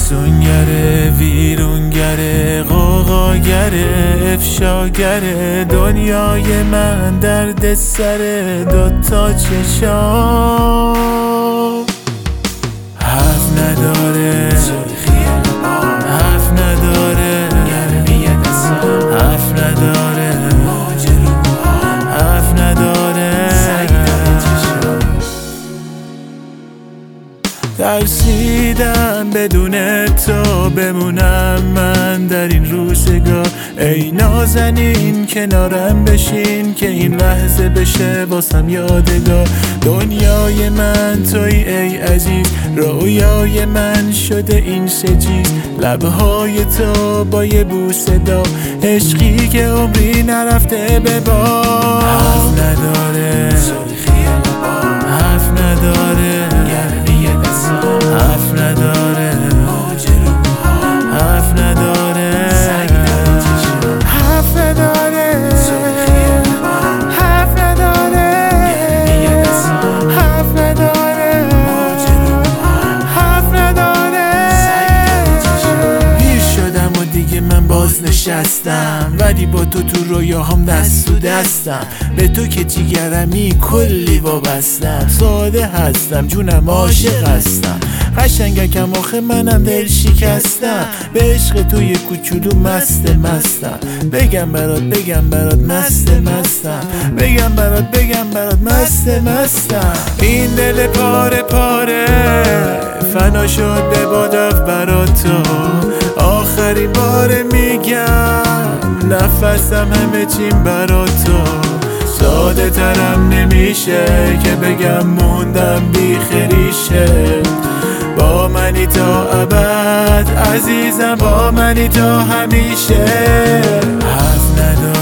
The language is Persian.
افسونگره، ویرونگره، غوغاگره، افشاگره، دنیای من درد سره دوتا چشام. حرف نداره، حرف نداره، حرف نداره، حرف نداره. ترسیدم بدون تو بمونم من در این روزگار. ای نازنین کنارم بشین که این لحظه بشه واسم یادگار. دنیای من توی ای عزیز، رویای من شده این سجیز. لبهای تو با یه بوسه دا، عشقی که عمری نرفته به بار. حرف نداره، حرف نداره، حرف نداره، حرف نداره، حرف نداره، حرف نداره، حرف نداره، حرف نداره. پیر شدم و دیگه من باز نشستم، ولی با تو تو رویاهام دست تو دستم. به تو که جیگرمی کلی وابستم. ساده هستم جونم عاشق هستم، قشنگکم آخه منم دل شکستم. به عشق تو یه کوچولو مست مستم. بگم برات مست مستم. بگم برات مست مستم. این دل پاره پاره فنا شد به بادف برات تو. آخرین بار میگم نفسم همه چیم برات تو. ساده ترم نمیشه که بگم موندم بی خریشه. با منی تا ابد عزیزم، با منی تا همیشه. حرف نداره،